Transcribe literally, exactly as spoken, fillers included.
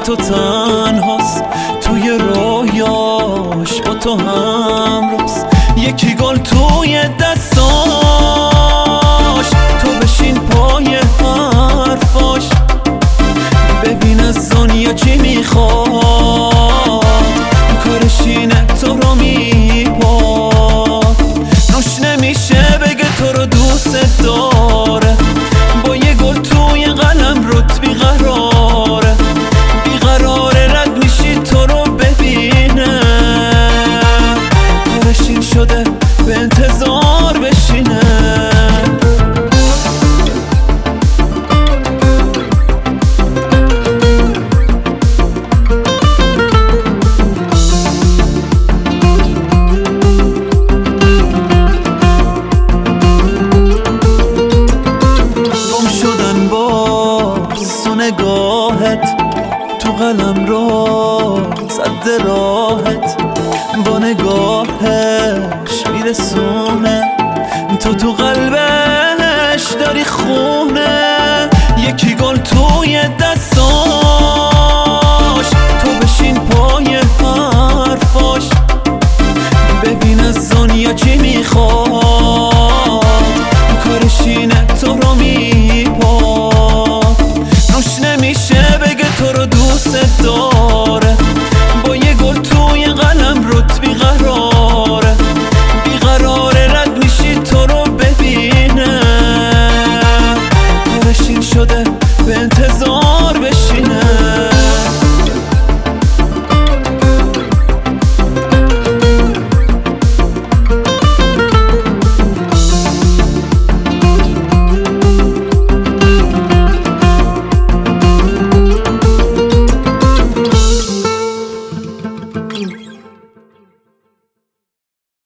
تو تنهاست، توی رویاش با تو همراست. یکی گل توی دستاش، تو بشین پای حرفاش. ببین از دنیا چی میخواد، کارش اینه تو رو میباد. روش نمیشه بگه تو رو دوست داره، با یه گل توی قلم روت بیقراره. بیقراره رد میشی تو رو ببینه، کارش این شده به انتظار بشینه. نگاهت تو قلم رو صد راحت، با نگاهش میرسونه. تو تو قلبش داری خونه. یکی گل توی دست